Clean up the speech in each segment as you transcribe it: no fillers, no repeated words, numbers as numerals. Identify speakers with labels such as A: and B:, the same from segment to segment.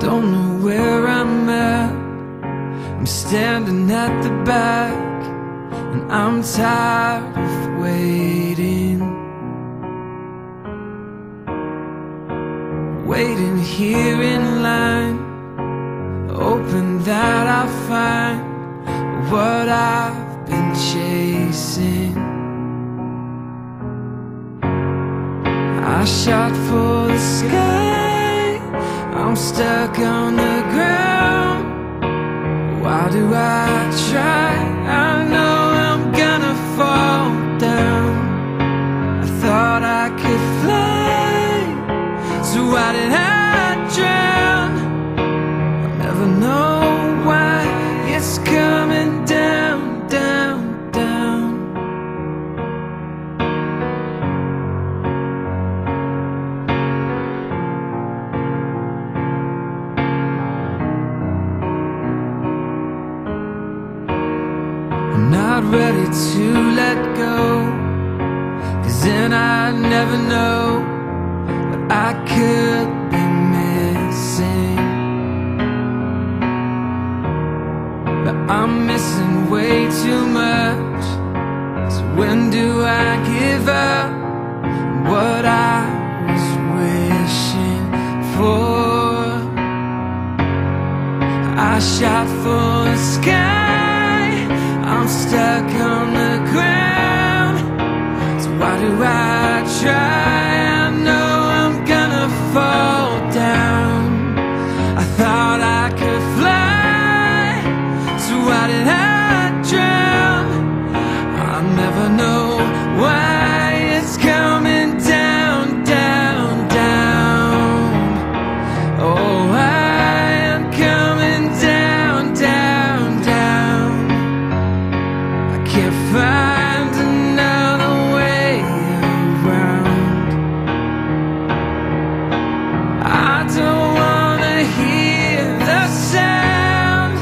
A: don't know where I'm at. I'm standing at the back, and I'm tired of waiting. Waiting here in line, hoping that I'll find what I've been chasing. I shot for the sky, I'm stuck on the ground. Why do I try? I know I'm gonna fall down. I thought I could fly, so why did I drown? I'll never know why it's coming down, down, down. I'm not ready to let go, 'cause then I'd never know what I could be missing. But I'm missing way too much, so when do I give up what I was wishing for? I shot for the sky, I'm stuck on the ground. So why do I try? I know I'm gonna fall down. I thought I could fly, so why did I drown? I'll never know why it's coming down, down, down. Oh, I am coming down, down, down. I can't find another way around. I don't wanna hear the sound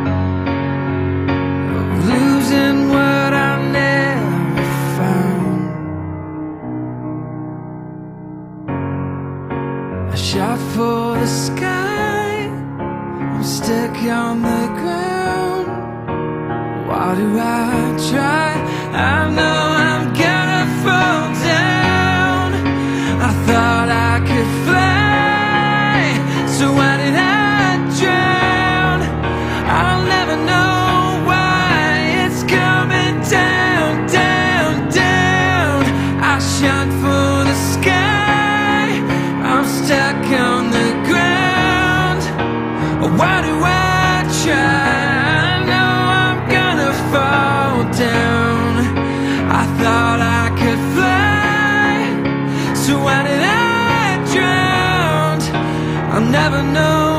A: of losing what I never found. I shot for the sky, I'm stuck on the ground. Why do I try? I know I'm gonna fall down. I thought I could fly, so why did I drown? I'll never know why it's coming down, down, down. I shot for the sky, I'm stuck on the ground. Why do I try? I know I'm gonna fall down. I thought I could fly, so why did I drown? I'll never know